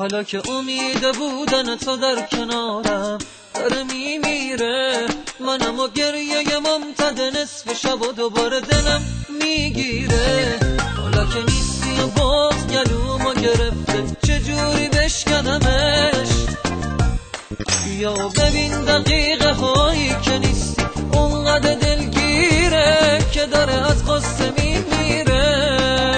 حالا که امید بودن تو در کنارم داره میمیره، منم و گریه ممتد نصف شب و دوباره دلم میگیره. حالا که نیستی و باز گلومو گرفته چجوری بشکنمش؟ بیا ببین دقیقه هایی که نیستی اونقدر دلگیره که داره از قصه میمیره.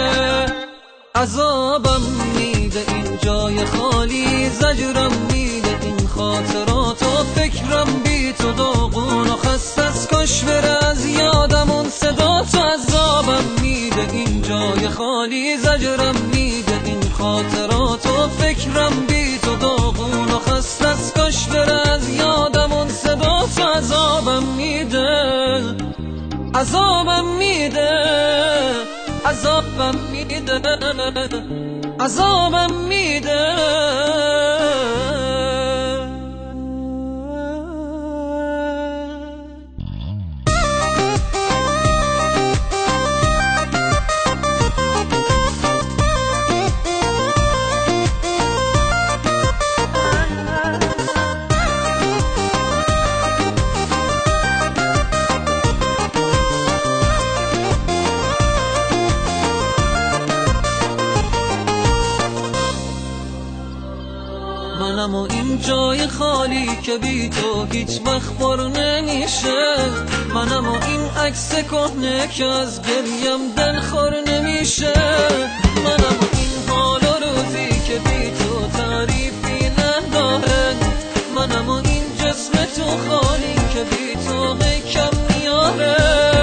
عذابم میده این جای خالی، زجرم میده این خاطرات و فکرم بی تو داغون و خسته‌ست، کاش بره از یادم اون صدا تو. عذابم میده این جای خالی، زجرم میده این خاطرات و فکرم بی تو داغون و خسته‌ست، کاش بره از یادم اون صدا تو. عذابم میده، عذابم میده، عذابم میده، عذابم میده. منم و این جای خالی که بی تو هیچ وقت پر نمیشه، منم و این عکس کهنه که از گریم دلخور نمیشه، منم و این حال و روزی که بی تو تعریفی نداره، منم و این جسم تو خالی که بی تو کم میاره.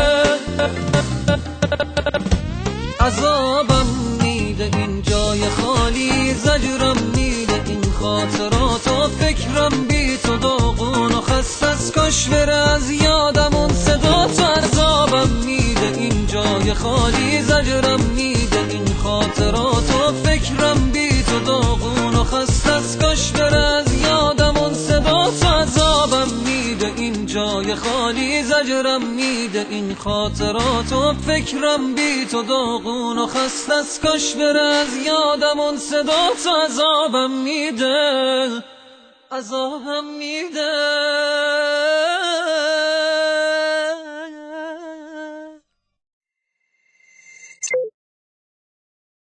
عذابم میده این جای خالی، زجرم میده این خاطرات و فکرم بی تو داغون و خسته‌ست، کاش بره از یادم اون صدا تو. عذابم میده این جای خالی، زجرم میده این خاطرات و فکرم بی تو داغون و خسته‌ست، کاش بره از یادم اون صدا تو. عذابم میده این جای خالی، زجرم میده این خاطرات و فکرم بی تو داغون و خسته‌ست، کاش بره از یادم اون صدا تو. عذابم میده، عذابم میده.